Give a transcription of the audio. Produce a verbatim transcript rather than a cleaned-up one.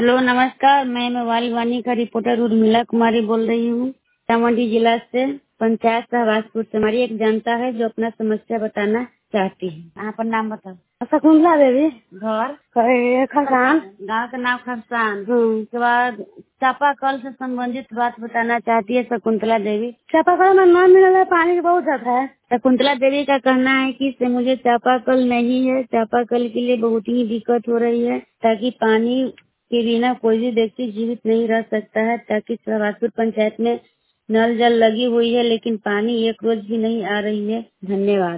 Hello नमस्कार, मैं mobile वाणी का रिपोर्टर उर्मिला कुमारी बोल रही हूँ सीतामढ़ी जिला से। पंचायत सहवासपुर से हमारी एक जनता है जो अपना समस्या बताना चाहती है। आप नाम बताओ। शकुंतला देवी, घर ख- खरसान, गांव का नाम खरसान। हम्म, उसके बाद चापाकल से संबंधित बात बताना चाहती है शकुंतला देवी। चापाकल में नल मिल रहा है, पानी की बहुत ज्यादा है। शकुंतला देवी का कहना है कि से मुझे चापाकल नहीं है, चापाकल के लिए बहुत ही दिक्कत हो रही है, ताकि पानी के बिना कोई भी व्यक्ति जीवित नहीं रह सकता है। ताकि सहवासपुर पंचायत में नल जल लगी हुई है, लेकिन पानी एक रोज भी नहीं आ रही है। धन्यवाद।